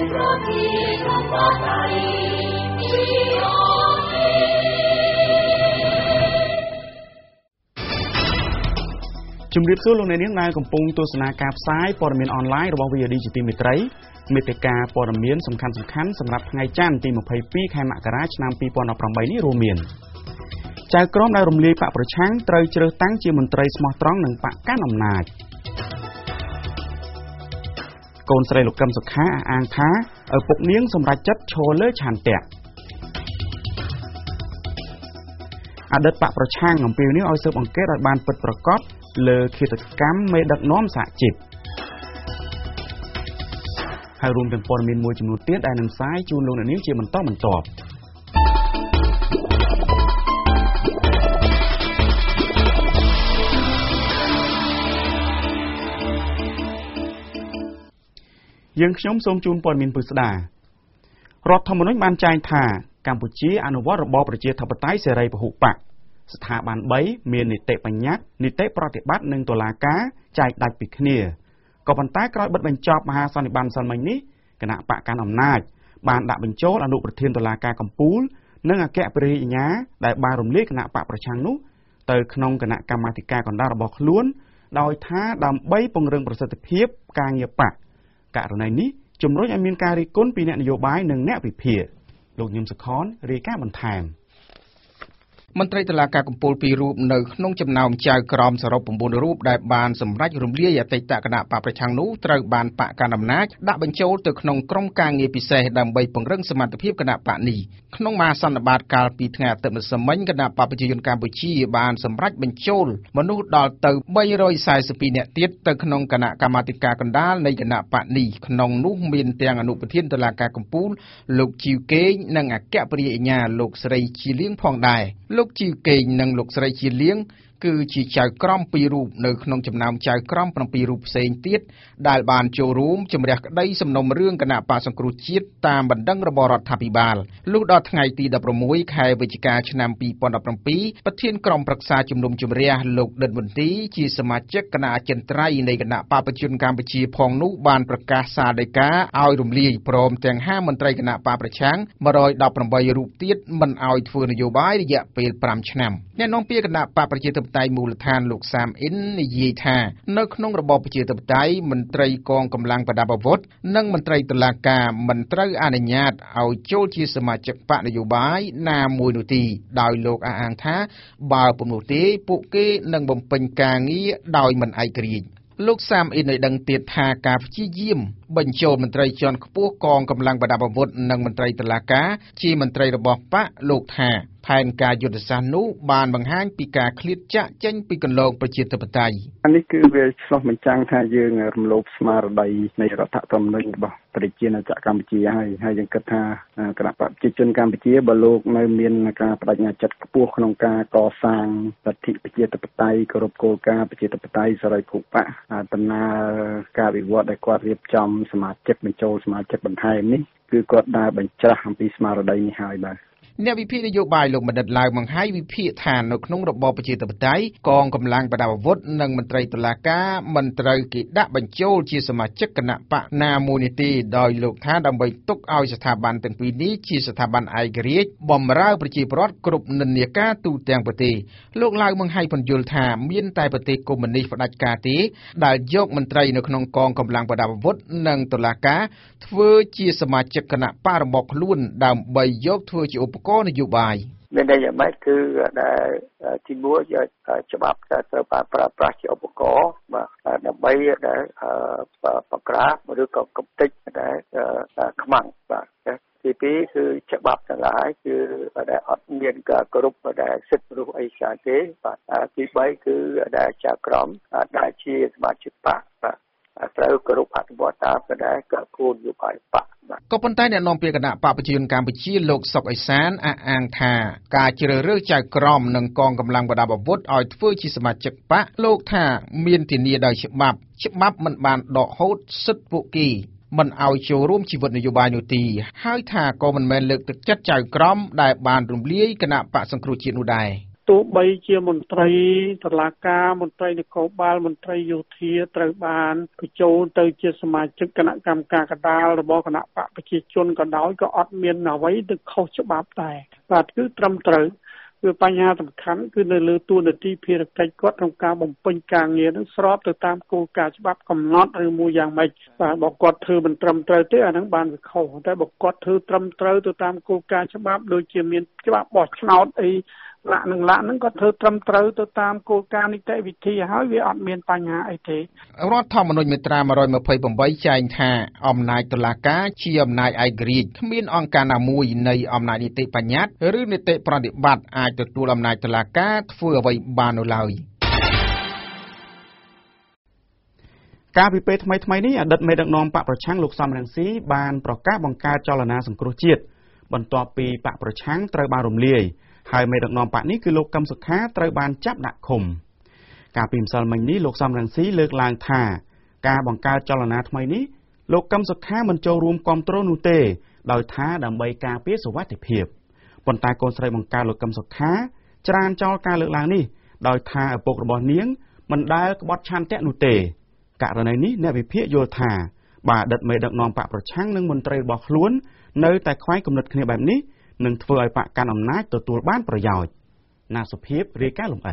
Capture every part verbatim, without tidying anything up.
ជំរាបសួរលោកអ្នកនាងដែលកំពុងទស្សនាការផ្សាយព័ត៌មានអនឡាញរបស់ វី អូ ឌី Digital មេត្រីមេតិការព័ត៌មានសំខាន់ៗសម្រាប់ថ្ងៃច័ន្ទទីម្ភៃពីរខែមករាឆ្នាំពីរពាន់ដប់ប្រាំបីនេះរួមមានចៅក្រមដែលរំលាយបកប្រឆាំងត្រូវជ្រើសតាំងជាមន្ត្រីស្មោះត្រង់និងបកកាន់អំណាចកូនស្រីលោកកឹមសុខាអះអាងថាឪពុកនាងសម្រេចចិត្តឈរលើឆន្ទៈអតីតបកប្រឆាំងអំពាវនាវឲ្យស៊ើបអង្កេតឲ្យបានពិតប្រាកដលើឃាតកម្មមេដឹកនាំសហជីពហើយរួមទាំងព័ត៌មានមួយចំនួនទៀតដែលនឹងផ្សាយជូនលោកអ្នកនាងជាបន្តបន្ទាប់យើងខ្ញុំសូមជូនព័ត៌មានពិស្ដារដ្ឋធម្មនុញ្ញបានចែងថាកម្ពុជាអនុវត្តរបបប្រជាធិបតេយ្យសេរីពហុបកស្ថាប័នបីមាននីតិបញ្ញត្តិនីតិប្រតិបត្តិនិងតុលាការចែកដាច់ពីគ្នាក៏ប៉ុន្តែក្រោយបិទបញ្ចប់មហាសន្និបាតសិលមិញនេះគណៈបកកាន់អំណាចបានដាក់បញ្ចូលអនុប្រធានតុលាការកំពូលនិងអគ្គព្រះរាជអាជ្ញាដែលបានរំលាយគណៈបកប្រឆាំងនោះទៅក្នុងគណៈកម្មាធិការកណ្ដាលរបស់ខ្លួនដោយថាដើម្បីពង្រឹងប្រសិទ្ធភាពការងារបកករណីនេះជំរុញឲ្យមានការរិះគន់ពីអ្នកនយោបាយនិងអ្នកវិភាគលោកញឹមសុខនរាយការណ៍បន្ថែមមន្ត្រីតុលាការកំពូលពីររូបនៅក្នុងចំណោមចៅក្រមសរុប៩រូបដែលបានសម្រេចរំលាយអតីតគណៈបកប្រឆាំងនោះត្រូវបានបកកណ្ដាលអំណាចដាក់បញ្ចូលទៅក្នុងក្រុមការងារពិសេសដើម្បីពង្រឹងសមត្ថភាពគណៈបកនេះក្នុងមហាសន្និបាតកាលពីថ្ងៃអាទិត្យម្សិលមិញគណៈបកប្រជាជនកម្ពុជាបានសម្រេចបញ្ចូលមនុស្សដល់ទៅបីរយសែសិបពីរនាក់ទៀតទៅក្នុងគណៈកម្មាធិការកណ្ដាលនៃគណៈបកនេះក្នុងនោះមានទាំងអនុប្រធានតុលាការកំពូលលោកជីវកេងនិងអគ្គព្រះរាជអាជ្ញាលោកស្រីជាលៀងផងដែរលោកជីវកេងនិងលោកស្រីជាលៀងគឺជាចៅក្រមពីររូបនៅក្នុងចំណោមចៅក្រមប្រាំពីររូបផ្សេងទៀតដែលបានចូលរួមជំរះក្តីសំណុំរឿងគណៈបក្សសង្គ្រោះជាតិតាមបណ្ដឹងរបស់រដ្ឋាភិបាលលុះដល់ថ្ងៃទីដប់ប្រាំមួយខែវិច្ឆិកាឆ្នាំពីរពាន់ដប់ប្រាំពីរប្រធានក្រុមប្រឹក្សាជំនុំជម្រះលោកដិតមន្ទីជាសមាជិកគណៈអចិន្ត្រៃយ៍នៃគណៈបកប្រជាជនកម្ពុជាផងនោះបានប្រកាសសារដីកាឲ្យរំលាយព្រមទាំងហាមមន្ត្រីគណៈបកប្រឆាំងមួយរយដប់ប្រាំបីរូបទៀតមិនឲ្យធ្វើនយោបាយរយៈពេលប្រាំឆ្នាំអ្នកនាំពាក្យគណៈបកប្រជាធិបតេយ្យមូលដ្ឋានលោកសាមអ៊ិននិយាយថានៅក្នុងរបបប្រជាធិបតេយ្យមន្ត្រីកងកម្លាំងប្រដាប់អាវុធនិងមន្ត្រីតុលាការមិនត្រូវអនុញ្ញាតឲ្យចូលជាសមាជិកបកនយោបាយណាមួយនោះទេដោយលោកអះអាងថាបើពុំនោះទេពួកគេនឹងបំពេញការងារដោយមិនឯករាជ្យលោកសាមអ៊ីនឲ្យដឹងទៀតថាការព្យាយាមបញ្ចូលមន្ត្រីជាន់ខ្ពស់កងកម្លាំងប្រដាប់អាវុធនិងមន្ត្រីតុលាការជាមន្ត្រីរបស់បកលោកថាផែនការយុទ្ធសាស្ត្រនោះបានបង្ហាញពីការឃ្លាតចាកចេញពីគន្លងប្រជាធិបតេយ្យនេះគឺវាឆ្លុះបញ្ចាំងថាយើងរំលោភស្មារតីនៃរដ្ឋធម្មនុញ្ញរបស់ប្រជាណាចក្រកម្ពុជាហើយហើយយើងគិតថាគណៈបកប្រជាជនកម្ពុជាបើលោកនៅមានការបដិញ្ញាចិត្តខ្ពស់ក្នុងការកសាងលទ្ធិប្រជាធិបតេយ្យគោរពគោលការណ៍ប្រជាធិបតេយ្យសេរីភូបកដំណើរការវិវត្តដែលគាត់រៀបចំសមាជិកបញ្ចូលសមាជិកបន្ថែមនេះគឺគាត់ដើរបញ្ច្រាស់អំពីស្មារតីនេះហើយបាទអ្នកវិភាគនយោបាយលោកបណ្ឌិតឡាវម៉ាំងហៃវិភាគថានៅក្នុងរបបប្រជាធិបតេយ្យកងកម្លាំងប្រដាប់អាវុធនិងមន្ត្រីតុលាការមិនត្រូវគេដាក់បញ្ចូលជាសមាជិកគណៈបកណាមួយនេះទេដោយលោកថាដើម្បីទុកឲ្យស្ថាប័នទាំងពីរនេះជាស្ថាប័នឯករាជ្យបម្រើប្រជាពលរដ្ឋគ្រប់និន្នាការទូទាំងប្រទេសលោកឡាវម៉ាំងហៃបញ្យល់ថាមានតែប្រទេសកុម្មុយនីសផ្ដាច់ការទេដែលយកមន្ត្រីនៅក្នុងកងកម្លាំងប្រដាប់អាវុធនិងតុលាការធ្វើជាសមាជិកគណៈបករបស់ខ្លួនដើម្បីយកធ្វើជាឧបករណ៍នយោបាយមានន័យយ៉ាងម៉េចគឺដែលទីមួយយកច្បាប់ត្រូវបានប្រើប្រាស់ជាឧបករណ៍បាទដើម្បីដែលបង្ក្រាបឬក៏កំទេចដែលខ្មាំងបាទទីពីរគឺច្បាប់ទាំងឡាយគឺដែលអត់មានការគោរពដែលសិទ្ធិមនុស្សអីច្រើនទេបាទទីបីគឺដែលចៅក្រមដែលជាសមាជិកបកបាទត្រូវគោរពអនុវត្តតាមដែលគោលនយោបាយបកក៏ប៉ុន្តែអ្នកនាំពាក្យគណៈបកប្រជាជនកម្ពុជាលោកសុកអេសានអះអាងថាការជ្រើសរើសចៅក្រមនិងកងកម្លាំងប្រដាប់អាវុធឲ្យធ្វើជាសមាជិកបកលោកថាមានធានាដោយច្បាប់ច្បាប់មិនបានដកហូតសិទ្ធិពួកគេមិនឲ្យចូលរួមជីវិតនយោបាយនោះទេហើយថាក៏មិនមែនលើកទឹកចិត្តចៅក្រមដែលបានរំលាយគណៈបកសង្គ្រោះជាតិនោះដែរទោះបីជាមន្ត្រីតុលាការមន្ត្រីនគរបាលមន្ត្រីយោធាត្រូវបានបញ្ចូលទៅជាសមាជិកគណៈកម្មការកណ្ដាលរបស់គណៈបកប្រជាជនក៏ដោយក៏អត់មានអ្វីទៅខុសច្បាប់ដែរបាទគឺត្រឹមត្រូវវាបញ្ហាសំខាន់គឺនៅលើទួលនីតិភារកិច្ចគាត់ក្នុងការបំពេញការងារនឹងស្របទៅតាមគោលការណ៍ច្បាប់កំណត់ឬមួយយ៉ាងម៉េចបាទបើគាត់ធ្វើមិនត្រឹមត្រូវទេអាហ្នឹងបានវាខុសតែបើគាត់ធ្វើត្រឹមត្រូវទៅតាមគោលការណ៍ច្បាប់ដូចជាមានច្បាប់បោះឆ្នោតអីឡាក់នឹងឡាក់ហ្នឹងគាត់ធ្វើត្រឹមត្រូវទៅតាមគោលការណ៍នីតិវិធីហើយវាអត់មានបញ្ហាអីទេរដ្ឋធម្មនុញ្ញមាត្រាone twenty-eightចែងថាអំណាចតុលាការជាអំណាចឯករាជ្យគ្មានអង្គការណាមួយនៃអំណាចនីតិបញ្ញត្តិឬនីតិប្រតិបត្តិអាចទទួលអំណាចតុលាការធ្វើអ្វីបាននោះឡើយកាលពីពេលថ្មីៗនេះអតីតមេដឹកនាំបកប្រឆាំងលោកសំរងស៊ីបានប្រកាសបង្កើតចលនាសង្គ្រោះជាតិបន្ទាប់ពីបកប្រឆាំងត្រូវបានរំលាយហើយមេដឹកនាំបកនេះគឺលោកកឹមសុខាត្រូវបានចាប់ដាក់ឃុំកាលពីម្សិលមិញនេះលោកសំរងស៊ីលើកឡើងថាការបង្កើតចលនាថ្មីនេះលោកកឹមសុខាមិនចូលរួមគាំទ្រនោះទេដោយថាដើម្បីការពារសុវត្ថិភាពប៉ុន្តែកូនស្រីបង្កើតលោកកឹមសុខាច្រានចោលការលើកឡើងនេះដោយថាឪពុករបស់នាងមិនដែលក្បត់ឆន្ទៈនោះទេករណីនេះអ្នកវិភាគយល់ថាបើអតីតមេដឹកនាំបកប្រឆាំងនិងមន្ត្រីរបស់ខ្លួននៅតែខ្វែងគំនិតគ្នាបែបនេះនឹងធ្វើឲ្យបកកាន់អំណាចទទួលបានប្រយោជន៍ណាសុភាពរាយការណ៍លម្អិត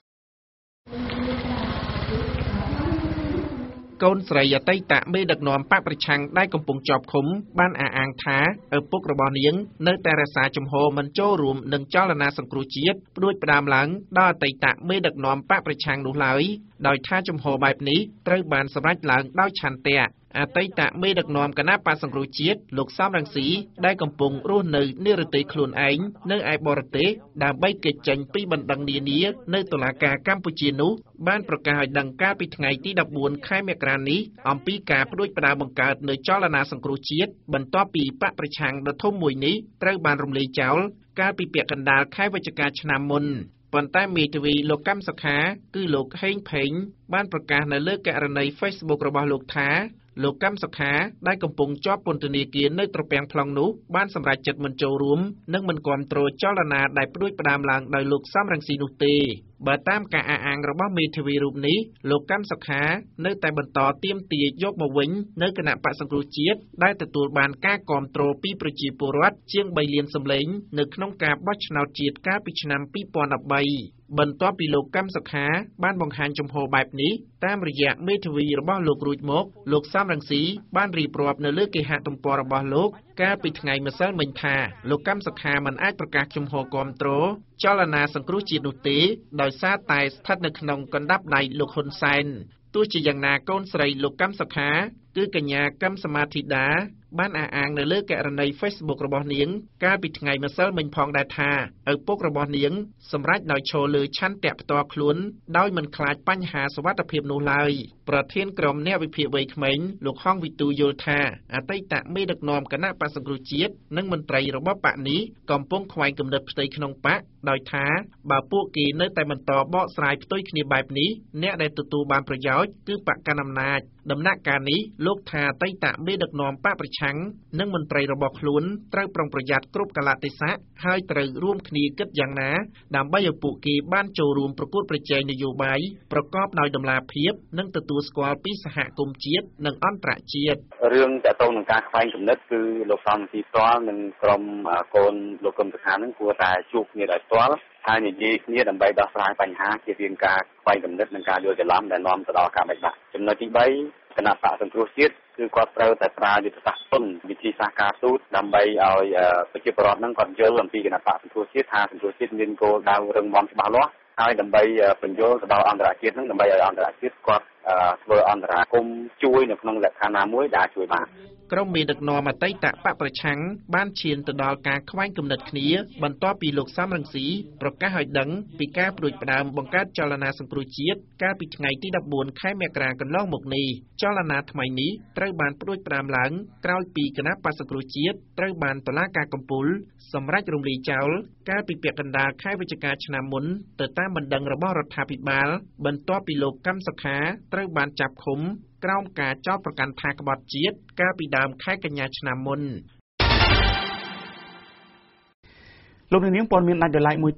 កូនស្រីអតីតមេដឹកនាំបកប្រឆាំងដែលកំពុងជាប់ឃុំបានអះអាងថាឪពុករបស់នាងនៅតែរក្សាជំហរមិនចូលរួមនឹងចលនាសង្គ្រោះជាតិផ្ដួចផ្ដើមឡើងដោយអតីតមេដឹកនាំបកប្រឆាំងនោះឡើយដោយថាជំហរបែបនេះត្រូវបានសម្រេចឡើងដោយឆន្ទៈអតីតមេដឹកនាំគណៈបក្សសង្គ្រោះជាតិលោកសំរងស៊ីដែលកំពុងរស់នៅនិរទេសខ្លួនឯងនៅឯបរទេសដើម្បីគេចចេញពីបណ្ដឹងនានានៅតុលាការកម្ពុជានោះបានប្រកាសឲ្យដឹងកាលពីថ្ងៃទីfourteenខែមករានេះអំពីការផ្ដួចផ្ដើមបង្កើតនៅចលនាសង្គ្រោះជាតិបន្ទាប់ពីបកប្រឆាំងដ៏ធំមួយនេះត្រូវបានរំលាយចោលកាលពីពាក់កណ្ដាលខែវិច្ឆិកាឆ្នាំមុនប៉ុន្តែមេធាវីលោកកឹមសុខាគឺលោកហេងផេងបានប្រកាសនៅលើករណី Facebook របស់លោកថាលោកកឹមសុខាដែលកំពុងជាប់ពន្ធនាគារនៅត្រពាំង plong នោះបានសម្រេចចិត្តមិនចូលរួមនិងមិនគាំទ្រចលនាដែលផ្ដួចផ្ដើមឡើងដោយលោកសំរងស៊ីនោះទេបើតាមការអះអាងរបស់មេធាវីរូបនេះលោកកឹមសុខានៅតែបន្តទាមទារយកមកវិញនៅគណៈបក្សសង្គ្រោះជាតិដែលទទួលបានការគាំទ្រពីប្រជាពលរដ្ឋជាងthreeលានសម្លេងនៅក្នុងការបោះឆ្នោតជាតិកាលពីឆ្នាំtwo thousand thirteenបន្ទាប់ពីលោកកឹមសុខាបានបង្ហាញជំហរបែបនេះតាមរយៈមេធាវីរបស់លោករួចមកលោកសំរងស៊ីបានរៀបរាប់នៅលើគេហទំព័ររបស់លោកកាលពីថ្ងៃម្សិលមិញថាលោកកឹមសុខាមិនអាចប្រកាសជំហរគាំទ្រចលនាសង្គ្រោះជាតិនោះទេដោយសារតែស្ថិតនៅក្នុងកណ្ដាប់ដៃលោកហ៊ុនសែនទោះជាយ៉ាងណាកូនស្រីលោកកឹមសុខាគឺកញ្ញាកឹមសមាធិដាបានអះអាងនៅលើករណី Facebook របស់នាងកាលពីថ្ងៃម្សិលមិញផងដែរថាឪពុករបស់នាងសម្រេចដោយឈរលើឆន្ទៈផ្ទាល់ខ្លួនដោយមិនខ្លាចបញ្ហាសុវត្ថិភាពនោះឡើយប្រធានក្រុមអ្នកវិភាគវ័យក្មេងលោកហងវិទូយល់ថាអតីតមេដឹកនាំគណៈបក្សសង្គ្រោះជាតិនិងមន្ត្រីរបស់បកនេះកំពុងខ្វែងគំនិតផ្ទៃក្នុងបកដោយថាបើពួកគេនៅតែបន្តបកស្រាយផ្ទុយគ្នាបែបនេះអ្នកដែលទទួលបានប្រយោជន៍គឺបកកណ្ដាលអំណាចដំណាក់កាលនេះលោកថាអតីតមេដឹកនាំបកប្រឆាំងនិងមន្ត្រីរបស់ខ្លួនត្រូវប្រុងប្រយ័ត្នគ្រប់កាលៈទេសៈហើយត្រូវរួមគ្នាគិតយ៉ាងណាដើម្បីឲ្យពួកគេបានចូលរួមប្រកួតប្រជែងនយោបាយប្រកបដោយតម្លាភាពនិងទទួលស្គាល់ពីសហគមន៍ជាតិនិងអន្តរជាតិរឿងតទៅនឹងការខ្វែងគំនិតគឺលោកសំទីផ្ទាល់និងក្រុមកូនលោកកឹមសុខានឹងគួរតែជួបគ្នាដោយផ្ទាល់ហើយនិយាយគ្នាដើម្បីដោះស្រាយបញ្ហាជារៀងការខ្វែងគំនិតនិងការយល់ច្រឡំដែលនាំទៅដល់ការបែកបាក់ចំណុចទីthreeគណៈបក្សសង្គ្រោះជាតិគឺគាត់ត្រូវតែប្រើយុទ្ធសាស្ត្រទុនវិធីសាស្ត្រការទូតដើម្បីឲ្យប្រជាពលរដ្ឋនឹងគាត់យល់អំពីគណៈបក្សសង្គ្រោះជាតិថាសង្គ្រោះជាតិមានគោលដៅរឹងមាំច្បាស់លាស់ហើយដើម្បីបញ្យល់ទៅដល់អន្តរជាតិនឹងដើម្បីឲ្យអន្តរជាតិគាត់ធ្វើអន្តរាគមន៍ជួយនៅក្នុងលក្ខខណ្ឌណាមួយដែលជួយបានក្រុមមេដឹកនាំអតីតបកប្រឆាំងបានឈានទៅដល់ការខ្វែងគំនិតគ្នាបន្ទាប់ពីលោកសំរងស៊ីប្រកាសឲ្យដឹងពីការប្រួយផ្ដើមបង្កើតចលនាសង្គ្រោះជាតិកាលពីថ្ងៃទីfourteenខែមករាកន្លងមកនេះចលនាថ្មីនេះត្រូវបានប្រួយផ្ដើមឡើងក្រោយពីគណៈបក្សសង្គ្រោះជាតិត្រូវបានតុលាការកំពូលសម្រេចរំលាយចោលកាលពីពាក់កណ្ដាលខែវិច្ឆិកាឆ្នាំមុនទៅតាមបណ្ដឹងរបស់រដ្ឋាភិបាលបន្ទាប់ពីលោកកឹមសុខាត្រូវបានចាប់ឃុំក្រោមការចោទប្រកាន់ថាក្បត់ជាតិកាលពីដើមខែកញ្ញាឆ្នាំមុនលោកនាងព័ត៌មានដាច់ដោយឡែកមួយទៀត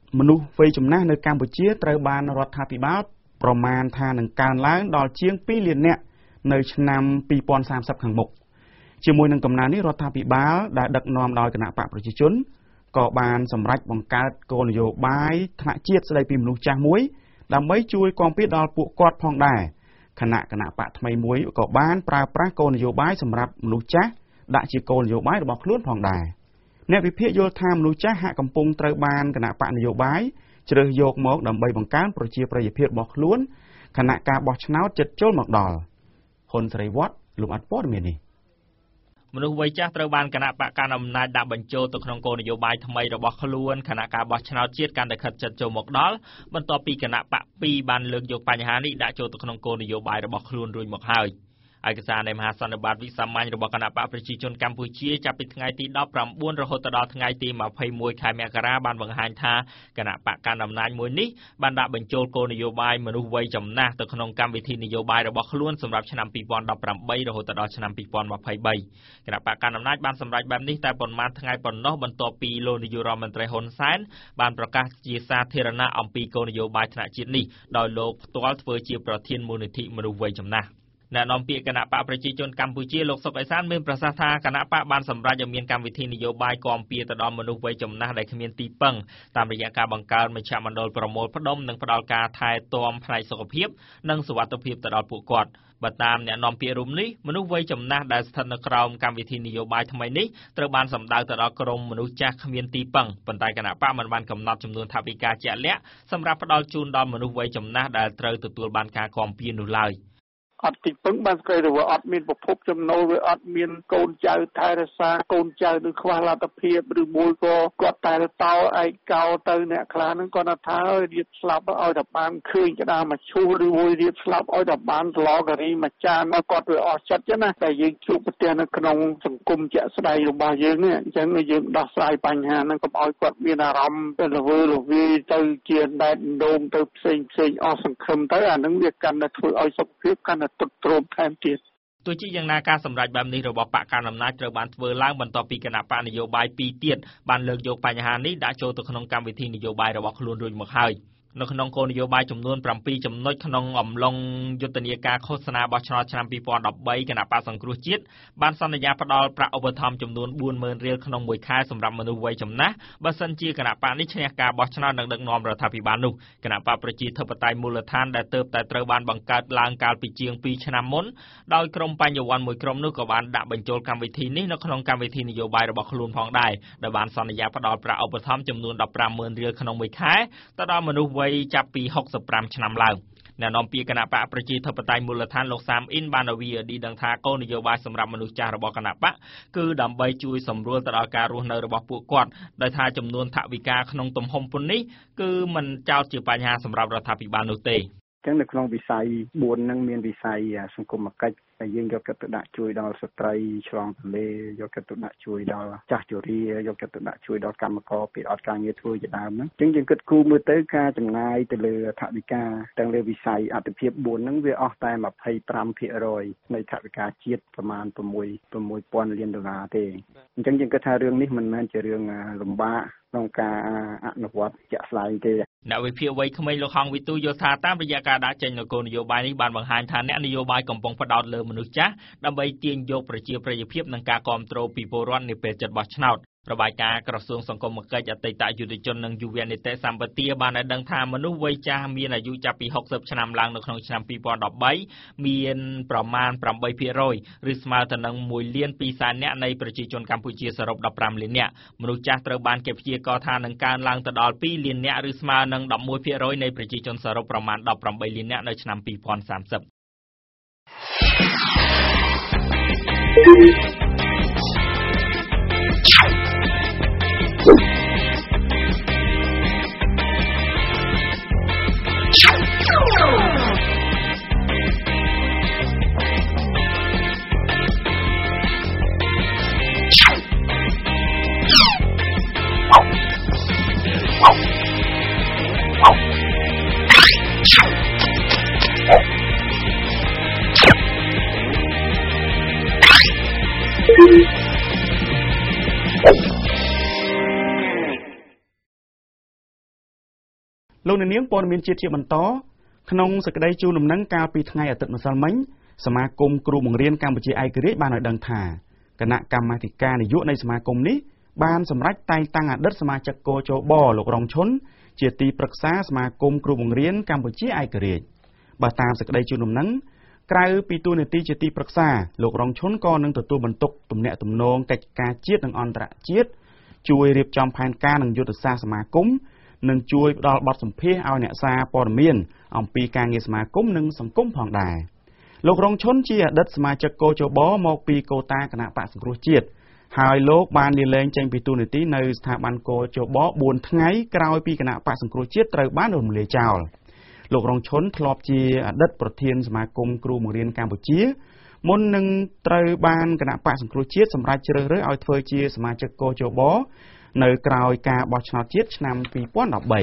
មនុស្សវ័យចំណាស់នៅកម្ពុជាត្រូវបានរដ្ឋាភិបាលប្រមាណថានឹងកើនឡើងដល់ជាងពីរលាននាក់នៅឆ្នាំពីរពាន់សាមសិបខាងមុខជាមួយនឹងកំណើននេះរដ្ឋាភិបាលដែលដឹកនាំដោយគណៈបកប្រជាជនក៏បានសម្រេចបង្កើតគោលនយោបាយថ្នាក់ជាតិស្តីពីមនុស្សចាស់មួយដើម្បីជួយគាំពារដល់ពួកគាត់ផងដែរគណៈគណៈបកថ្មីមួយក៏បានប្រើប្រាស់គោលនយោបាយសម្រាប់មនុស្សចាស់ដាក់ជាគោលនយោបាយរបស់ខ្លួនផងដែរអ្នកវិភាគយល់ថាមនុស្សចាស់ហាក់កំពុងត្រូវបានគណៈបកនយោបាយជ្រើសយកមកដើម្បីបង្កើនប្រជាប្រិយភាពរបស់ខ្លួនគណៈការបោះឆ្នោតជិតចូលមកដល់ហ៊ុនសេរីវត្តលំអិតព័ត៌មាននេះមនុស្សវ័យចាស់ត្រូវបានគណៈបកកណ្ដាលអំណាចដាក់បញ្ចូលទៅក្នុងគោលនយោបាយថ្មីរបស់ខ្លួនគណៈការបោះឆ្នោតជាតិកាន់តែខិតជិតចូលមកដល់បន្ទាប់ពីគណៈបកពីរបានលើកយកបញ្ហានេះដាក់ចូលទៅក្នុងគោលនយោបាយរបស់ខ្លួនរួចមកហើយឯកសារនៃមហាសន្និបាតវិសាមញ្ញរបស់គណៈបកប្រជាជនកម្ពុជាចាប់ពីថ្ងៃទីដប់ប្រាំបួនរហូតដល់ថ្ងៃទីម្ភៃមួយខែមករាបានបង្ហាញថាគណៈបកកណ្ដាលអំណាចមួយនេះបានដាក់បញ្ចូលគោលនយោបាយមនុស្សវ័យចំណាស់ទៅក្នុងកម្មវិធីនយោបាយរបស់ខ្លួនសម្រាប់ឆ្នាំពីរពាន់ដប់ប្រាំបីរហូតដល់ឆ្នាំពីរពាន់ម្ភៃបីគណៈបកកណ្ដាលអំណាចបានសម្រេចបែបនេះតែប៉ុន្មានថ្ងៃប៉ុណ្ណោះបន្ទាប់ពីលោកនាយករដ្ឋមន្ត្រីហ៊ុនសែនបានប្រកាសជាសាធារណៈអំពីគោលនយោបាយថ្នាក់ជាតិនេះដោយលោកផ្ទាល់ធ្វើជាប្រធានមូលនិធិមនុស្សវ័យចំណាស់អ្នកនាំពាក្យគណៈបកប្រជាជនកម្ពុជាលោកសុកអេសានមានប្រសាសន៍ថាគណៈបកបានសម្រេចឲ្យមានកម្មវិធីនយោបាយគាំពារទៅដល់មនុស្សវ័យចំណាស់ដែលគ្មានទីពឹងតាមរយៈការបង្កើតមជ្ឈមណ្ឌលប្រមូលផ្ដុំនិងផ្ដល់ការថែទាំផ្នែកសុខភាពនិងសុវត្ថិភាពទៅដល់ពួកគាត់បើតាមអ្នកនាំពាក្យរួមនេះមនុស្សវ័យចំណាស់ដែលស្ថិតនៅក្រោមកម្មវិធីនយោបាយថ្មីនេះត្រូវបានសម្ដៅទៅដល់ក្រុមមនុស្សចាស់គ្មានទីពឹងប៉ុន្តែគណៈបកមិនបានកំណត់ចំនួនថវិកាជាក់លាក់សម្រាប់ផ្ដល់ជូនដល់មនុស្សវ័យចំណាស់ដែលត្រូវទទួលបានការគាំពារនោះឡើយអត់ទីពឹងបានស្គាល់ថាអត់មានប្រភពចំណូលវាអត់មានកូនចៅថែរក្សាកូនចៅនឹងខ្វះលទ្ធភាពឬមួយក៏គាត់តែតោឯកោទៅអ្នកខ្លះហ្នឹងគាត់ថាឲ្យរៀបស្លាប់ឲ្យតែបានឃើញក្តារមកឈូសឬមួយរៀបស្លាប់ឲ្យតែបានស្លការីមួយចានគាត់វាអស់ចិត្តចឹងណាតែយើងជួបប្រទះនៅក្នុងសង្គមជាក់ស្ដែងរបស់យើងនេះអញ្ចឹងយើងដោះស្រាយបញ្ហាហ្នឹងកុំឲ្យគាត់មានអារម្មណ៍ទៅល្វើល្វាយទៅជាដែតដងទៅផ្សេងផ្សេងអស់សង្ឃឹមទៅអាហ្នឹងវាកាន់តែធ្វើឲ្យសុខភាពកាន់តែទុកទ្រោមថែមទៀតទោះជាយ៉ាងណាការសម្រេចបែបនេះរបស់បកកណ្ដាលអំណាចត្រូវបានធ្វើឡើងបន្ទាប់ពីគណៈបកនយោបាយពីរទៀតបានលើកយកបញ្ហានេះដាក់ចូលទៅក្នុងកម្មវិធីនយោបាយរបស់ខ្លួនរួចមកហើយនៅក្នុងគោលនយោបាយចំនួនប្រាំពីរចំណុចក្នុងអំឡុងយុទ្ធនាការឃោសនាបោះឆ្នោតឆ្នាំពីរពាន់ដប់បីគណៈបកសង្គ្រោះជាតិបានសន្យាផ្ដល់ប្រាក់ឧបត្ថម្ភចំនួនបួនម៉ឺនរៀលក្នុងមួយខែសម្រាប់មនុស្សវ័យចំណាស់បើសិនជាគណៈបកនេះឈ្នះការបោះឆ្នោតនិងដឹកនាំរដ្ឋាភិបាលនោះគណៈបកប្រជាធិបតេយ្យមូលដ្ឋានដែលទើបតែត្រូវបានបង្កើតឡើងកាលពីជាងពីរឆ្នាំមុនដោយក្រុមបញ្ញវន្តមួយក្រុមនោះក៏បានដាក់បញ្ចូលកម្មវិធីនេះនៅក្នុងកម្មវិធីនយោបាយរបស់ខ្លួនផងដែរដែលបានសន្យាផ្ដល់ប្រាក់ឧបត្ថម្ភចំនួនដប់ប្រាំម៉ឺនរៀលក្នុងមួយខែទៅដល់មនុស្សវ័យចាប់ពីហុកសិបប្រាំឆ្នាំឡើងអ្នកនាំពាក្យគណៈបកប្រជាធិបតេយ្យមូលដ្ឋានលោកសាមអ៊ីនបានឲ្យ វី អូ ឌី ដឹងថាគោលនយោបាយសម្រាប់មនុស្សចាស់របស់គណៈបកគឺដើម្បីជួយសម្រួលទៅដល់ការរស់នៅរបស់ពួកគាត់ដោយថាចំនួនថវិកាក្នុងទំហំប៉ុណ្នេះគឺមិនចោទជាបញ្ហាសម្រាប់រដ្ឋាភិបាលនោះទេចឹងនៅក្នុងវិស័យបួនហ្នឹងមានវិស័យសង្គមគិច្ចដែលយើងយកចិត្តទុកដាក់ជួយដល់ស្ត្រីឆ្លងទន្លេយកចិត្តទុកដាក់ជួយដល់ចាស់ជរាយកចិត្តទុកដាក់ជួយដល់កម្មករពេលអត់ការងារធ្វើជាដើមហ្នឹងចឹងយើងគិតគូរមើលទៅការចំណាយទៅលើថវិកាទាំងលើវិស័យអត្ថិភាពបួនហ្នឹងវាអស់តែម្ភៃប្រាំភាគរយនៃថវិកាជាតិប្រមាណ6 6ពាន់លានដុល្លារទេអញ្ចឹងយើងគិតថារឿងនេះមិនមែនជារឿងលំបាកក្នុងការអនុវត្តជាក់ស្ដែងទេអ្នកវិភាគវ័យក្មេងលោកហងវិទូយល់ថាតាមរយៈការដាក់ចេញនូវគោលនយោបាយនេះបានបង្ហាញថាអ្នកនយោបាយកំពុងផ្ដោតលើមនុស្សចាស់ដើម្បីទាញយកប្រជាប្រិយភាពនិងការគាំទ្រពីពលរដ្ឋនាពេលជិតបោះឆ្នោតរបាយការណ៍ក្រសួងសង្គមគិច្ចអតីតយុវជននិងយុវនីតិសម្បទាបានឲ្យដឹងថាមនុស្សវ័យចាស់មានអាយុចាប់ពីហុកសិបឆ្នាំឡើងនៅក្នុងឆ្នាំពីរពាន់ដប់បីមានប្រមាណប្រាំបីភាគរយឬស្មើទៅនឹងមួយលានពីរសែននាក់នៃប្រជាជនកម្ពុជាសរុបដប់ប្រាំលាននាក់មនុស្សចាស់ត្រូវបានគេព្យាករណ៍ថានឹងកើនឡើងទៅដល់ពីរលាននាក់ឬស្មើនឹងដប់មួយភាគរយនៃប្រជាជនសរុបប្រមាណដប់ប្រាំបីលាននាក់នៅឆ្នាំពីរពាន់សាមសិបលោកអ្នកនាងព័ត៌មានជាតិជាបន្តក្នុងសេចក្តីជូនដំណឹងកាលពីថ្ងៃអាទិត្យម្សិលមិញសមាគមគ្រូបង្រៀនកម្ពុជាឯករាជ្យបានឲ្យដឹងថាគណៈកម្មាធិការនយោបាយនៃសមាគមនេះបានសម្រេចតែងតាំងអតីតសមាជិកកោជបលោករងឈុនជាទីប្រឹក្សាសមាគមគ្រូបង្រៀនកម្ពុជាឯករាជ្យបើតាមសេចក្តីជូនដំណឹងក្រៅពីតួនាទីជាទីប្រឹក្សាលោករងឈុនក៏នឹងទទួលបន្ទុកទំនាក់ទំនងកិច្ចការជាតិនិងអន្តរជាតិជួយរៀបចំផែនការនិងយុទ្ធសាស្ត្រសមាគមនិងជួយផ្ដល់បទសម្ភាសន៍ឲ្យអ្នកសារព័ត៌មានអំពីការងារសមាគមនិងសង្គមផងដែរលោករងឈុនជាអតីតសមាជិកកោជបមកពីកូតាគណៈបក្សសង្គ្រោះជាតិហើយលោកបានលាលែងចេញពីតួនាទីនៅស្ថាប័នកោជបបួនថ្ងៃក្រោយពីគណៈបក្សសង្គ្រោះជាតិត្រូវបានរំលាយចោលលោករងឈុនធ្លាប់ជាអតីតប្រធានសមាគមគ្រូបង្រៀនកម្ពុជាមុននឹងត្រូវបានគណៈបក្សសង្គ្រោះជាតិសម្រេចជ្រើសរើសឲ្យធ្វើជាសមាជិកកោជបនៅក្រោយការបោះឆ្នោតជាតិឆ្នាំពីរពាន់ដប់បី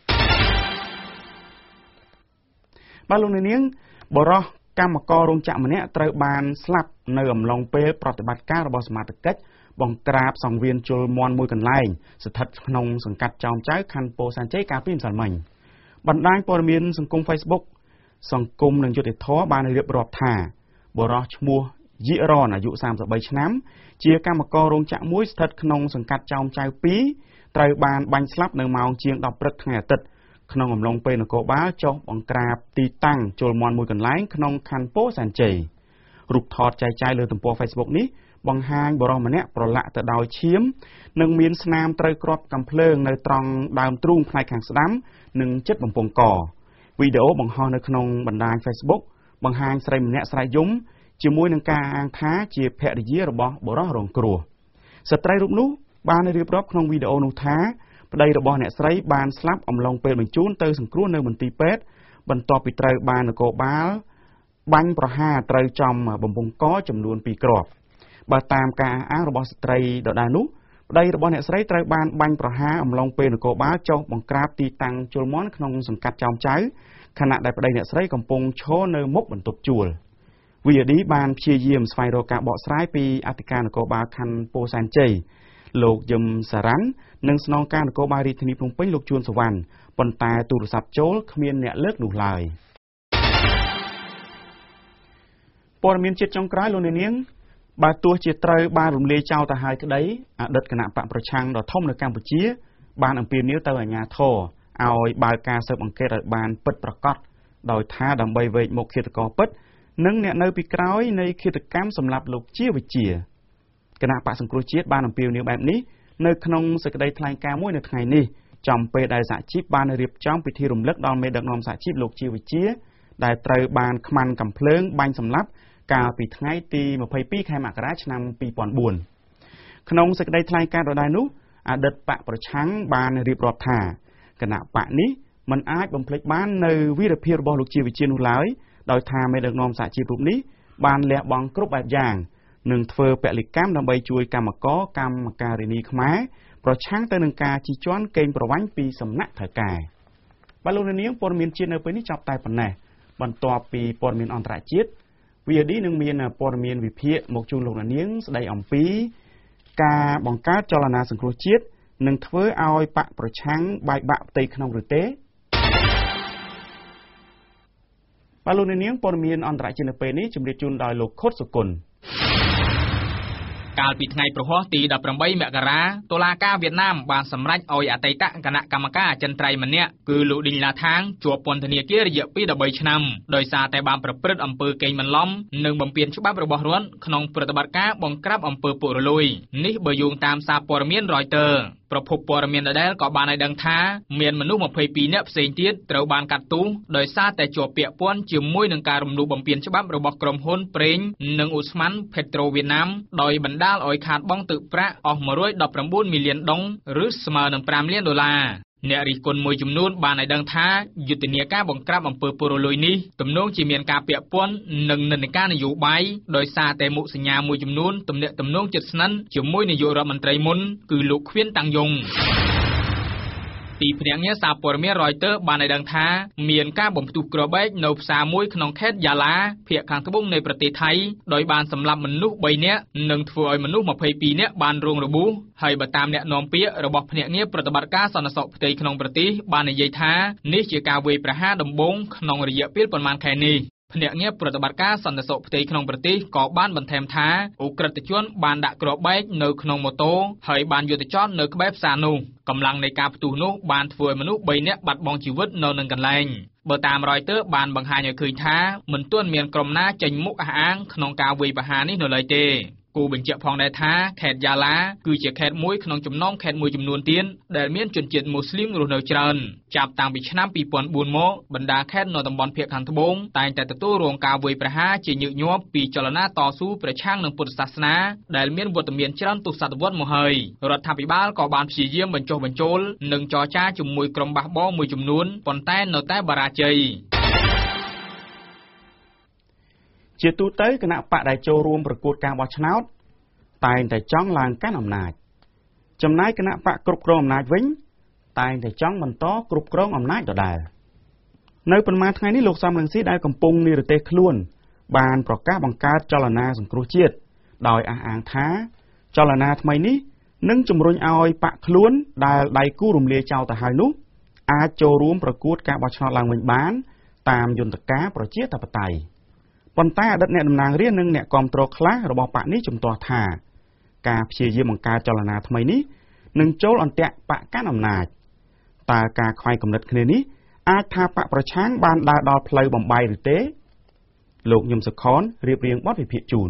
បាទលោកនាងបរិះកម្មកររោងចក្រម្នាក់ត្រូវបានស្លាប់នៅអំឡុងពេលប្រតិបត្តិការរបស់សមត្ថកិច្ចបង្ក្រាបសង្វៀនជលមន់មួយកន្លែងស្ថិតក្នុងសង្កាត់ចោមចៅខណ្ឌពោធិ៍សែនជ័យកាលពីម្សិលមិញបណ្ដាញព័ត៌មានសង្គម Facebook សង្គមនិងយុត្តិធម៌បានរៀបរាប់ថាបរិះឈ្មោះយិរ៉នអាយុសាមសិបបីឆ្នាំជាកម្មកររោងចក្រមួយស្ថិតក្នុងសង្កាត់ចោមចៅពីរត្រូវបានបាញ់ស្លាប់នៅម៉ោងជាងដប់ព្រឹកថ្ងៃអាទិត្យក្នុងអំឡុងពេលនគរបាលចុះបង្ក្រាបទីតាំងជលមន់មួយកន្លែងក្នុងខណ្ឌពោធិ៍សែនជ័យរូបថតចែកចាយលើទំព័រ Facebook នេះបង្ហាញបរិះម្នាក់ប្រឡាក់ទៅដោយឈាមនិងមានស្នាមត្រូវគ្រាប់កាំភ្លើងនៅត្រង់ដើមទ្រូងផ្នែកខាងស្ដាំនិងជិតបំពង់កវីដេអូបង្ហោះនៅក្នុងបណ្ដាញ Facebook បង្ហាញស្រីម្នាក់ស្រែកយំជាមួយនឹងការអាងថាជាភរិយារបស់បរិះរងគ្រោះស្ត្រីរូបនោះបានរៀបរាប់ក្នុងវីដេអូនោះថាប្តីរបស់អ្នកស្រីបានស្លាប់អំឡុងពេលបញ្ជូនទៅសង្គ្រោះនៅមន្ទីរពេទ្យបន្ទាប់ពីត្រូវបាននគរបាលបាញ់ប្រហារត្រូវចំបំពង់កចំនួនពីរគ្រាប់បើតាមការអះអាងរបស់ស្ត្រីដដែលនោះប្តីរបស់អ្នកស្រីត្រូវបានបាញ់ប្រហារអំឡុងពេលនគរបាលចុះបង្ក្រាបទីតាំងជលមន់ក្នុងសង្កាត់ចោមចៅខណៈដែលប្តីអ្នកស្រីកំពុងឈរនៅមុខបន្ទប់ជួល វី ឌី បានព្យាយាមស្វែងរកការបកស្រាយពីអធិការនគរបាលខណ្ឌពោធិ៍សែនជ័យលោកយឹមសារ៉ាន់និងស្នងការនគរបាលរាជធានីភ្នំពេញលោកជួនសវណ្ណប៉ុន្តែទូរស័ព្ទចូលគ្មានអ្នកលើកនោះឡើយព័ត៌មានជាតិចុងក្រោយលោកនាងបើទោះជាត្រូវបានរំលាយចោលទៅហើយក្តីអតីតគណៈបកប្រឆាំងដ៏ធំនៅកម្ពុជាបានអំពាវនាវទៅអាជ្ញាធរឲ្យបើកការស៊ើបអង្កេតឲ្យបានពិតប្រាកដដោយថាដើម្បីវែកមុខឃាតករពិតនិងអ្នកនៅពីក្រោយនៃឃាតកម្មសម្រាប់លោកជាវិជាគណៈបក្សសង្គ្រោះជាតិបានអំពាវនាវបែបនេះនៅក្នុងសេចក្តីថ្លែងការណ៍មួយនៅថ្ងៃនេះចំពេលដែលសហជីពបានរៀបចំពិធីរំលឹកដល់មេដឹកនាំសហជីពលោកជាវិជាដែលត្រូវបានខ្មាន់កាំភ្លើងបាញ់សម្លាប់កាលពីថ្ងៃទីម្ភៃពីរខែមករាឆ្នាំពីរពាន់បួនក្នុងសេចក្តីថ្លែងការណ៍ដដែលនោះអតីតបកប្រឆាំងបានរៀបរាប់ថាគណៈបកនេះមិនអាចបំភ្លេចបាននៅវីរភាពរបស់លោកជាវិជានោះឡើយដោយថាមេដឹកនាំសហជីពរូបនេះបានលះបង់គ្រប់បែបយ៉ាងនិងធ្វើពលិកម្មដើម្បីជួយកម្មករកម្មការិនីខ្មែរប្រឆាំងទៅនឹងការជិះជាន់កេងប្រវ័ញ្ចពីសំណាក់ថៅកែបាទលោកនាងព័ត៌មានជាតិនៅពេលនេះចប់តែប៉ុណ្ណេះបន្ទាប់ពីព័ត៌មានអន្តរជាតិ វី ឌី នឹងមានព័ត៌មានវិភាគមកជូនលោកនាងស្ដីអំពីការបង្កើតចលនាសង្គ្រោះជាតិនឹងធ្វើឲ្យបកប្រឆាំងបែកបាក់ផ្ទៃក្នុងឬទេបាទលោកនាងព័ត៌មានអន្តរជាតិនៅពេលនេះជម្រាបជូនដោយលោកខុតសុគន្ធកាលពីថ្ងៃប្រហោះទីដប់ប្រាំបីមករាតុលាការវៀតណាមបានសម្រេចឲ្យអតីតគណៈកម្មការអចិន្ត្រៃយ៍ម្នាក់គឺលោកឌីងឡាថាងជាប់ពន្ធនាគាររយៈពេលដប់បីឆ្នាំដោយសារតែបានប្រព្រឹត្តអំពើកេងបន្លំនិងបំពានច្បាប់របស់រដ្ឋក្នុងប្រតិបត្តិការបង្ក្រាបអំពើពុករលួយនេះបើយោងតាមសារព័ត៌មាន Reuters ប្រភពព័ត៌មានដដែលក៏បានឲ្យដឹងថាមានមនុស្សម្ភៃពីរនាក់ផ្សេងទៀតត្រូវបានកាត់ទោសដោយសារតែជាប់ពាក់ព័ន្ធជាមួយនឹងការរំលោភបំពានច្បាប់របស់ក្រុមហ៊ុនប្រេងនិងអូស្មန်ផេត្រូវៀតណាមដោយបណ្ដាលឲ្យខាតបង់ទឹកប្រាក់អស់មួយរយដប់ប្រាំបួនមីលានដុងឬស្មើនឹងប្រាំលានដុល្លារអ្នករិះគន់មួយចំនួនបានឲ្យដឹងថាយុទ្ធនាការបង្ក្រាបអំពើពុករលួយនេះទំនងជាមានការពាក់ព័ន្ធនឹងនិន្នាការនយោបាយដោយសារតែមុខសញ្ញាមួយចំនួនទំនាក់ទំនងជិតស្និទ្ធជាមួយនាយករដ្ឋមន្ត្រីមុនគឺលោកខៀនតាំងយុងពីភ្នាក់ងារសារព័ត៌មាន Reuters បានឲ្យដឹងថាមានការបំផ្ទុះគ្រាប់បែកនៅផ្សារមួយក្នុងខេត្តយ៉ាឡាភាគខាងត្បូងនៃប្រទេសថៃដោយបានសម្លាប់មនុស្សបីនាក់និងធ្វើឲ្យមនុស្សម្ភៃពីរនាក់បានរងរបួសហើយបើតាមអ្នកនាំពាក្យរបស់ភ្នាក់ងារប្រតិបត្តិការសន្តិសុខផ្ទៃក្នុងប្រទេសបាននិយាយថានេះជាការវាយប្រហារដំបូងក្នុងរយៈពេលប្រមាណខែនេះភ្នាក់ងារប្រតិបត្តិការសន្តិសុខផ្ទៃក្នុងប្រទេសក៏បានបន្ថែមថាអ ுக ្រិតជនបានដាក់គ្រាប់បែកនៅក្នុងម៉ូតូហើយបានយុទ្ធចលនៅក្បែរផ្សារនោះកម្លាំងនៃការផ្ទុះនោះបានធ្វើឲ្យមនុស្សបីនាក់បាត់បង់ជីវិតនៅនឹងកន្លែងបើតាម Reuters បានបង្ហាញឲ្យឃើញថាមិនទាន់មានក្រុមណាចេញមុខអះអាងក្នុងការវាយប្រហារនេះនៅឡើយទេគូបញ្ជាក់ផងដែរថាខេត្តយ៉ាឡាគឺជាខេត្តមួយក្នុងចំណោមខេត្តមួយចំនួនទៀតដែលមានជនជាតិមូស្លីមរស់នៅច្រើនចាប់តាំងពីឆ្នាំពីរពាន់បួនមកបណ្ដាខេត្តនៅតំបន់ភាគខាងត្បូងតែងតែទទួលរងការវាយប្រហារជាញឹកញាប់ពីចលនាតស៊ូប្រឆាំងនឹងពុទ្ធសាសនាដែលមានវត្តមានច្រើនទសវត្សរ៍មកហើយរដ្ឋាភិបាលក៏បានព្យាយាមបញ្ចុះបញ្ចូលនិងចរចាជាមួយក្រុមបះបោរមួយចំនួនប៉ុន្តែនៅតែបរាជ័យជាទូទៅគណៈបកដែលចូលរួមប្រកួតការបោះឆ្នោតតែងតែចង់ឡើងកាន់អំណាចចំណែកគណៈបកគ្រប់គ្រងអំណាចវិញតែងតែចង់បន្តគ្រប់គ្រងអំណាចដដែលនៅប៉ុន្មានថ្ងៃនេះលោកសំរងស៊ីដែលកំពុងនិរទេសខ្លួនបានប្រកាសបង្កើតចលនាសង្គ្រោះជាតិដោយអះអាងថាចលនាថ្មីនេះនឹងជំរុញឲ្យបកខ្លួនដែលដៃគូរំលាយចោលទៅហើយនោះអាចចូលរួមប្រកួតការបោះឆ្នោតឡើងវិញបានតាមយន្តការប្រជាធិបតេយ្យប៉ុន្តែអតីតអ្នកតំណាងរាស្ត្រនិងអ្នកគាំទ្រខ្លះរបស់បកនេះជំទាស់ថាការព្យាយាមបង្កើតចលនាថ្មីនេះនឹងចូលអន្ទាក់បកកាន់អំណាចតើការខ្វែងគំនិតគ្នានេះអាចថាបកប្រឆាំងបានដើរដល់ផ្លូវបំបីឬទេលោកញឹមសុខនរៀបរៀងបទវិភាគជូន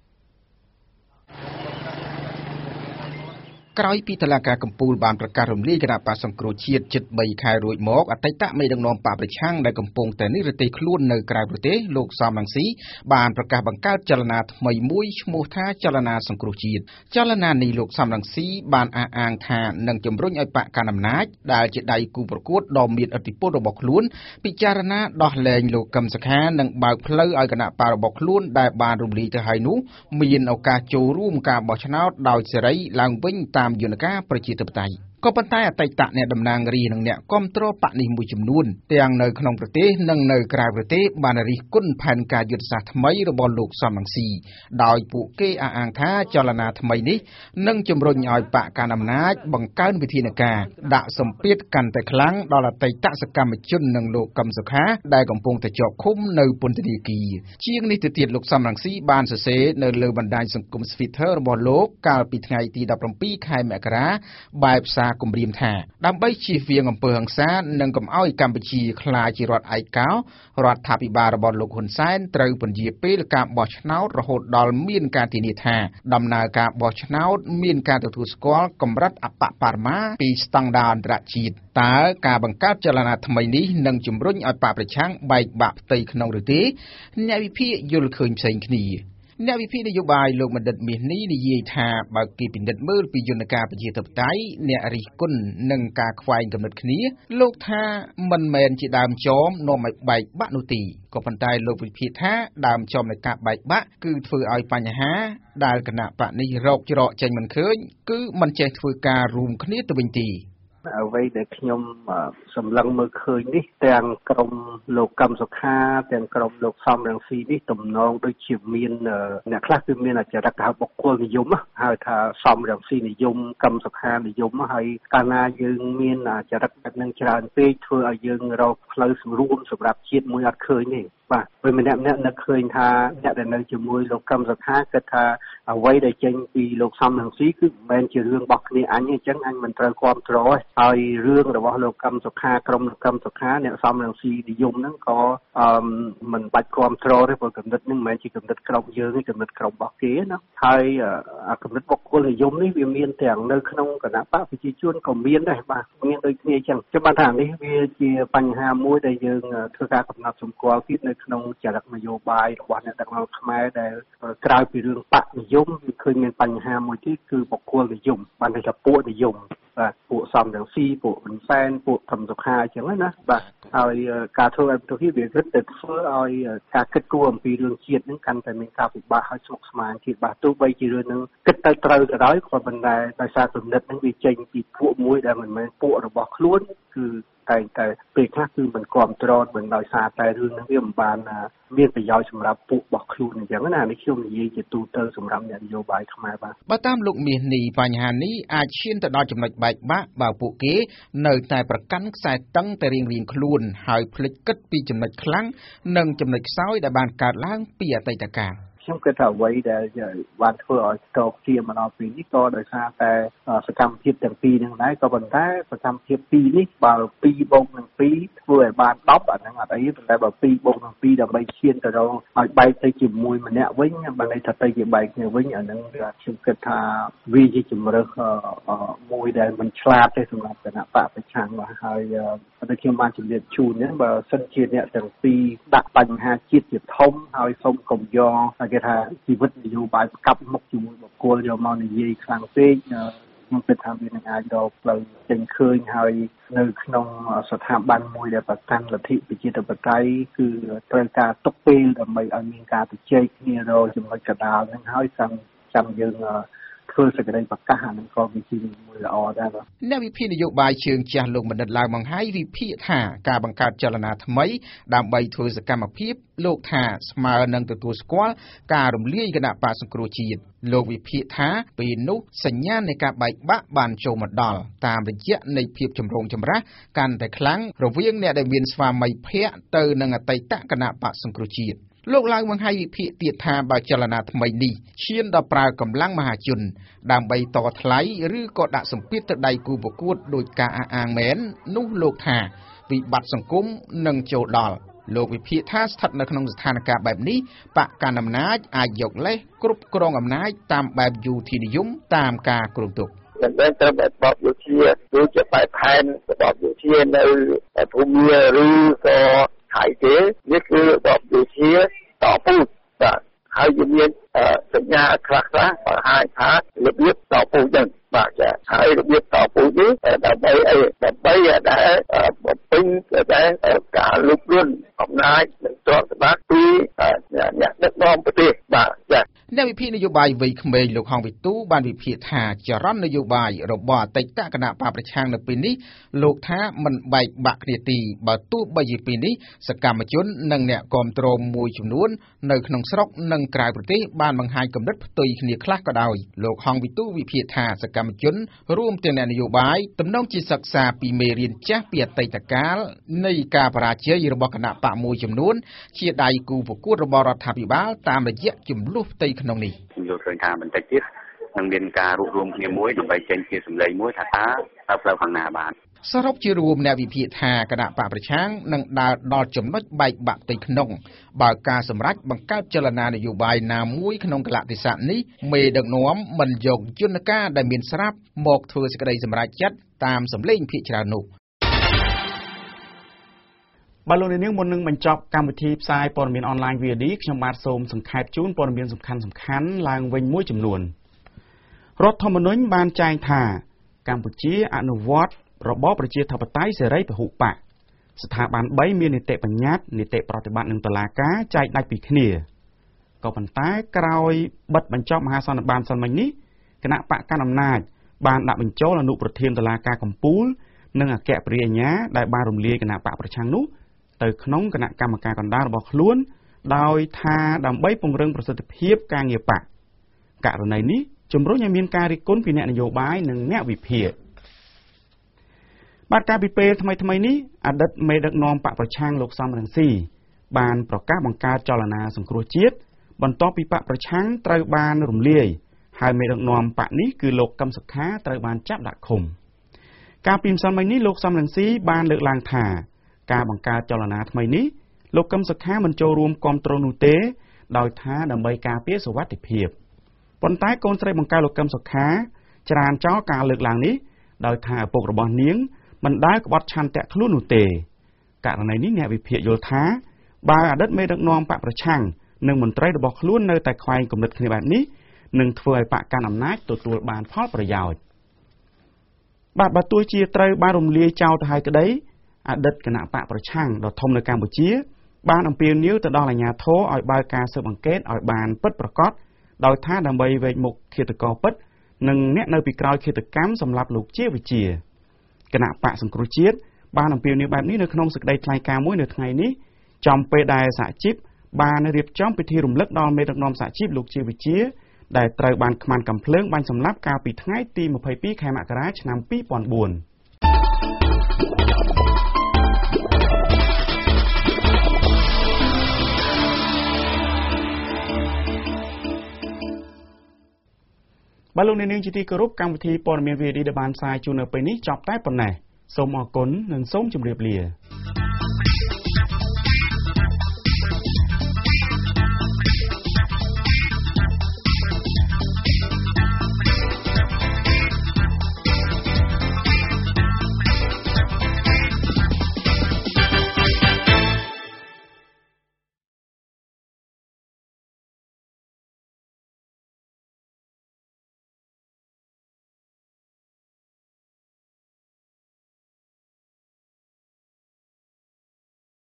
ក្រោយពីតុលាការកំពូលបានប្រកាសរំលាយគណៈបក្សសង្គ្រោះជាតិជិតបីខែរួចមកអតីតមេដឹកនាំបកប្រឆាំងដែលកំពុងតែនិរទេសខ្លួននៅក្រៅប្រទេសលោកសំរងស៊ីបានប្រកាសបង្កើតចលនាថ្មីមួយឈ្មោះថាចលនាសង្គ្រោះជាតិចលនានេះលោកសំរងស៊ីបានអះអាងថានឹងជំរុញឲ្យបកកណ្ដាលអំណាចដែលជាដៃគូប្រកួតដ៏មានឥទ្ធិពលរបស់ខ្លួនពិចារណាដោះលែងលោកកឹមសុខានិងបើកផ្លូវឲ្យគណៈបករបស់ខ្លួនដែលបានរំលាយទៅហើយនោះមានឱកាសចូលរួមការបោះឆ្នោតដោយសេរីឡើងវិញតាមយន្តការប្រជាធិបតេយ្យក៏ប៉ុន្តែអតីតអ្នកតំណាងរាស្ត្រនិងអ្នកគាំទ្របកនេះមួយចំនួនទាំងនៅក្នុងប្រទេសនិងនៅក្រៅប្រទេសបានរិះគន់ផែនការយុទ្ធសាស្ត្រថ្មីរបស់លោកសំរងស៊ីដោយពួកគេអះអាងថាចលនាថ្មីនេះនឹងជំរុញឲ្យបកកណ្ដាលអំណាចបង្កើនវិធានការដាក់សម្ពាធកាន់តែខ្លាំងដល់អតីតសកម្មជននិងលោកកឹមសុខាដែលកំពុងតែជាប់ឃុំនៅពន្ធនាគារជាងនេះទៅទៀតលោកសំរងស៊ីបានសរសេរនៅលើបណ្ដាញសង្គម Twitter របស់លោកកាលពីថ្ងៃទីដប់ប្រាំពីរខែមករាបែបសារគម្រាមថាដើម្បីជៀសវាងអំពើហិង្សានិងកុំឲ្យកម្ពុជាក្លាយជារដ្ឋឯកោរដ្ឋាភិបាលរបស់លោកហ៊ុនសែនត្រូវពន្យាពេលការបោះឆ្នោតរហូតដល់មានការធានាថាដំណើរការបោះឆ្នោតមានការទទួលស្គាល់កម្រិតអបបរមាពីស្តង់ដារអន្តរជាតិតើការបង្កើតចលនាថ្មីនេះនឹងជំរុញឲ្យបកប្រឆាំងបែកបាក់ផ្ទៃក្នុងឬទេអ្នកវិភាគយល់ឃើញផ្សេងគ្នាអ្នកវិភាគនយោបាយលោកបណ្ឌិតមាសនេះនិយាយថាបើគេពិនិត្យមើលពីយន្តការប្រជាធិបតេយ្យអ្នករិះគន់នឹងការខ្វែងគំនិតគ្នាលោកថាមិនមែនជាដើមចមនាំឲ្យបែកបាក់នោះទេក៏ប៉ុន្តែលោកវិភាគថាដើមចមនៃការបែកបាក់គឺធ្វើឲ្យបញ្ហាដែលគណៈបកនេះរកច្រកចេញមិនឃើញគឺមិនចេះធ្វើការរួមគ្នាទៅវិញទេអ្វីដែលខ្ញុំសម្លឹងមើលឃើញនេះទាំងក្រុមលោកកឹមសុខាទាំងក្រុមលោកសំរងស៊ីនេះទំនងដូចជាមានអ្នកខ្លះគឺមានអចរិតហៅបុគ្គលនិយមហៅថាសំរងស៊ីនិយមកឹមសុខានិយមហើយកាលណាយើងមានអចរិតបែបនឹងច្រើនពេកធ្វើឲ្យយើងរកផ្លូវស្រួលសម្រាប់ជាតិមួយអត់ឃើញទេបាទពេលម្នាក់ម្នាក់នឹកឃើញថាអ្នកដែលនៅជាមួយលោកកឹមសុខាគិតថាអ្វីដែលចេញពីលោកសំរងស៊ីគឺមិនមែនជារឿងរបស់គ្នាអញទេអញ្ចឹងអញមិនត្រូវគ្រប់គ្រងទេហើយរឿងរបស់លោកកឹមសុខាក្រុមលោកកឹមសុខាអ្នកសំរងស៊ីនិយមហ្នឹងក៏អឺមិនបាច់គ្រប់គ្រងទេព្រោះគំនិតហ្នឹងមិនមែនជាគំនិតក្រុមយើងទេគំនិតក្រុមរបស់គេណាហើយអាគំនិតបុគ្គលនិយមនេះវាមានទាំងនៅក្នុងគណៈបកប្រជាជនក៏មានដែរបាទមានដូចគ្នាអញ្ចឹងខ្ញុំបានថានេះវាជាបញ្ហាមួយដែលយើងធ្វើការកំណត់សម្គាល់ទៀតនៅក្នុងចរិតនយោបាយរបស់អ្នកដឹកនាំខ្មែរដែលក្រៅពីរឿងបកនិយមវាឃើញមានបញ្ហាមួយទៀតគឺបុគ្គលនិយមបានន័យថាពួកនិយមបាទពួកសំរងស៊ីពួកហ៊ុនសែនពួកធម្មសុខាអញ្ចឹងណាបាទហើយការធ្វើឲ្យប្រទេសវាគិតទៅធ្វើឲ្យការគិតគូរអំពីរឿងជាតិហ្នឹងកាន់តែមានការពិបាកហើយស្មុគស្មាញទៀតបាទទោះបីជារឿងហ្នឹងគិតទៅត្រូវក៏ដោយក៏ប៉ុន្តែដោយសារគំនិតហ្នឹងវាចេញពីពួកមួយដែលមិនមែនពួករបស់ខ្លួនគឺតែតែពេលខ្លះគឺមិនគ្រប់ត្រនមិនដោយសារតែរឿងហ្នឹងវាមិនបានមានប្រយោជន៍សម្រាប់ពួករបស់ខ្លួនអញ្ចឹងណានេះខ្ញុំនិយាយជាទូទៅសម្រាប់អ្នកនយោបាយខ្មែរបាទបើតាមលោកមាសនេះបញ្ហានេះអាចឈានទៅដល់ចំណុចបែកបាក់បើពួកគេនៅតែប្រកាន់ខ្សែតឹងតែរៀងៗខ្លួនហើយភ្លេចគិតពីចំណុចខ្លាំងនិងចំណុចខ្សោយដែលបានកើតឡើងពីអតីតកាលខ្ញុំគិតថាអ្វីដែលបានធ្វើឲ្យស្ទោកជាមកដល់ពេលនេះក៏ដោយសារតែសកម្មភាពទាំងពីរហ្នឹងដែរក៏ប៉ុន្តែសកម្មភាពពីរនេះបើពីរបូកនឹងពីរធ្វើឲ្យបានដប់អាហ្នឹងអត់អីប៉ុន្តែបើពីរបូកនឹងពីរដើម្បីឈានទៅដល់ឲ្យបែកទៅជាមួយម្នាក់វិញបើន័យថាទៅជាបែកគ្នាវិញអាហ្នឹងខ្ញុំគិតថាវាជាជំរើសមួយដែលមិនឆ្លាតទេសម្រាប់គណៈបកប្រឆាំងបាទហើយតែខ្ញុំបានជម្រាបជូនហ្នឹងបើសិនជាអ្នកទាំងពីរដាក់បញ្ហាជាតិជាធំហើយសូមកុំយកគេថាជីវិតនយោបាយប្រកាប់មុខជាមួយបុគ្គលយកមកនិយាយខ្លាំងពេកខ្ញុំគិតថាវានឹងអាចរកផ្លូវចេញឃើញហើយនៅក្នុងស្ថាប័នមួយដែលប្រកាន់លទ្ធិប្រជាធិបតេយ្យគឺត្រូវការទុកពេលដើម្បីឲ្យមានការជជែកគ្នារកចំណុចកណ្ដាលហ្នឹងហើយចាំចាំយើងធ្វើសេចក្តីប្រកាសអានឹងក៏វាជាមួយល្អដែរបាទអ្នកវិភាគនយោបាយជើងចាស់លោកបណ្ឌិតឡាវម៉ង្ហៃវិភាគថាការបង្កើតចលនាថ្មីដើម្បីធ្វើសកម្មភាពលោកថាស្មើនឹងទទួលស្គាល់ការរំលាយគណៈបកសង្គ្រោះជាតិលោកវិភាគថាពេលនោះសញ្ញានៃការបែកបាក់បានចូលមកដល់តាមរយៈនៃភាពចម្រូងចម្រាសកាន់តែខ្លាំងរវាងអ្នកដែលមានស្វាមីភក្តិទៅនឹងអតីតគណៈបកសង្គ្រោះជាតិលោកឡើងបង្ហាញវិភាគទៀតថាបើចលនាថ្មីនេះឈានដល់ប្រើកម្លាំងមហាជនដើម្បីតថ្លៃឬក៏ដាក់សម្ពាធទៅដៃគូប្រកួតដោយការអះអាងមែននោះលោកថាវិបត្តិសង្គមនឹងចូលដល់លោកវិភាគថាស្ថិតនៅក្នុងស្ថានភាពបែបនេះបកកណ្ដាលអំណាចអាចយកលេសគ្រប់គ្រងអំណាចតាមបែបយោធានិយមតាមការគ្រោងទុកមិនមែនត្រឹមតែរបបយោធាដូចជាបែបផែនរបបយោធានៅភូមិឬក៏ថៃទេនេះគឺរបបយោធាតពូជបាទហើយវាមានសញ្ញាខ្លះខ្លះបង្ហាញថារបៀបតពូជហ្នឹងបាទចាហើយរបៀបតពូជនេះដើម្បីអីដើម្បីដែលបំពេញតែការលុបលួនអំណាចនិងទ្រព្យសម្បត្តិពីអ្នកដឹកនាំប្រទេសបាទចាអ្នកវិភាគនយោបាយវ័យក្មេងលោកហងវិទូបានវិភាគថាចរន្តនយោបាយរបស់អតីតគណៈបកប្រឆាំងនៅពេលនេះលោកថាមិនបែកបាក់គ្នាទីបើទោះបីជាពេលនេះសកម្មជននិងអ្នកគាំទ្រមួយចំនួននៅក្នុងស្រុកនិងក្រៅប្រទេសបានបង្ហាញគំនិតផ្ទុយគ្នាខ្លះក៏ដោយលោកហងវិទូវិភាគថាសកម្មជនរួមទាំងអ្នកនយោបាយទំនងជាសិក្សាពីមេរៀនចាស់ពីអតីតកាលនៃការបរាជ័យរបស់គណៈបកមួយចំនួនជាដៃគូប្រកួតរបស់រដ្ឋាភិបាលតាមរយៈចំនួនផ្ទៃក្នុងនេះខ្ញុំយល់ឃើញថាបន្តិចទៀតនឹងមានការរួបរวมគ្នាមួយដើម្បីចេញជាសម្លេងមួយថាតើតើផ្លូវខាងណាបានសរុបជារួមអ្នកវិភាគថាគណៈបកប្រឆាំងនឹងដើរដល់ចំណុចបែកបាក់ផ្ទៃក្នុងបើការសម្រេចបង្កើតចលនានយោបាយណាមួយក្នុងកលៈទេសៈនេះមេដឹកនាំមិនយកយន្តការដែលមានស្រាប់មកធ្វើសេចក្តីសម្រេចចិត្តតាមសម្លេងភាគច្រើននោះបាទលោកនាងមុននឹងបញ្ចប់កម្មវិធីផ្សាយព័ត៌មានអនឡាញ វី អូ ឌី ខ្ញុំបាទសូមសង្ខេបជូនព័ត៌មានសំខាន់សំខាន់ឡើងវិញមួយចំនួនរដ្ឋធម្មនុញ្ញបានចែងថាកម្ពុជាអនុវត្តរបបប្រជាធិបតេយ្យសេរីពហុបកស្ថាប័នបីមាននីតិបញ្ញត្តិនីតិប្រតិបត្តិនិងតុលាការចែកដាច់ពីគ្នាក៏ប៉ុន្តែក្រោយបិទបញ្ចប់មហាសន្និបាតសិនមិញនេះគណៈបកកណ្ដាលអំណាចបានដាក់បញ្ចូលអនុប្រធានតុលាការកំពូលនិងអគ្គព្រះរាជអាជ្ញាដែលបានរំលាយគណៈបកប្រឆាំងនោះទៅក្នុងគណៈកម្មការកណ្ដាលរបស់ខ្លួនដោយថាដើម្បីពង្រឹងប្រសិទ្ធភាពការងារបកករណីនេះជំរុញឲ្យមានការរិះគន់ពីអ្នកនយោបាយនិងអ្នកវិភាគបាទការពីពេលថ្មីថ្មីនេះអតីតមេដឹកនាំបកប្រឆាំងលោកសំរងស៊ីបានប្រកាសបង្កើតចលនាសង្គ្រោះជាតិបន្ទាប់ពីបកប្រឆាំងត្រូវបានរំលាយហើយមេដឹកនាំបកនេះគឺលោកកឹមសុខាត្រូវបានចាប់ដាក់ឃុំកាលពីម្សិលមិញនេះលោកសំរងស៊ីបានលើកឡើងថាការបង្កើតចលនាថ្មីនេះលោកកឹមសុខាមិនចូលរួមគាំទ្រនោះទេដោយថាដើម្បីការពារសុវត្ថិភាពប៉ុន្តែកូនស្រីបង្ការលោកកឹមសុខាច្រានចោលការលើកឡើងនេះដោយថាឪពុករបស់នាងមិនដែលក្បត់ឆន្ទៈខ្លួននោះទេករណីនេះអ្នកវិភាគយល់ថាបើអតីតមេដឹកនាំបកប្រឆាំងនិងមន្ត្រីរបស់ខ្លួននៅតែខ្វែងគំនិតគ្នាបែបនេះនឹងធ្វើឲ្យបកកាន់អំណាចទទួលបានផលប្រយោជន៍បាទបើទោះជាត្រូវបានរំលាយចោលទៅហើយក្តីអតីតគណៈបកប្រឆាំងដ៏ធំនៅកម្ពុជាបានអំពាវនាវទៅដល់អាជ្ញាធរឲ្យបើកការស៊ើបអង្កេតឲ្យបានពិតប្រាកដដោយថាដើម្បីវែកមុខឃាតករពិតនិងអ្នកនៅពីក្រោយឃាតកម្មសម្រាប់លោកជាវិជាគណៈបកសង្គ្រោះជាតិបានអំពាវនាវបែបនេះនៅក្នុងសេចក្តីថ្លែងការណ៍មួយនៅថ្ងៃនេះចំពេលដែលសហជីពបានរៀបចំពិធីរំលឹកដល់មេដឹកនាំសហជីពលោកជាវិជាដែលត្រូវបានខ្មាន់កាំភ្លើងបាញ់សម្លាប់កាលពីថ្ងៃទីម្ភៃពីរខែមករាឆ្នាំពីរពាន់បួនបាទលោកអ្នកនាងជាទីគោរពកម្មវិធីព័ត៌មាន វី អូ ឌី ដែលបានផ្សាយជូននៅពេលនេះចប់តែប៉ុណ្ណេះសូមអរគុណនិងសូមជម្រាបលា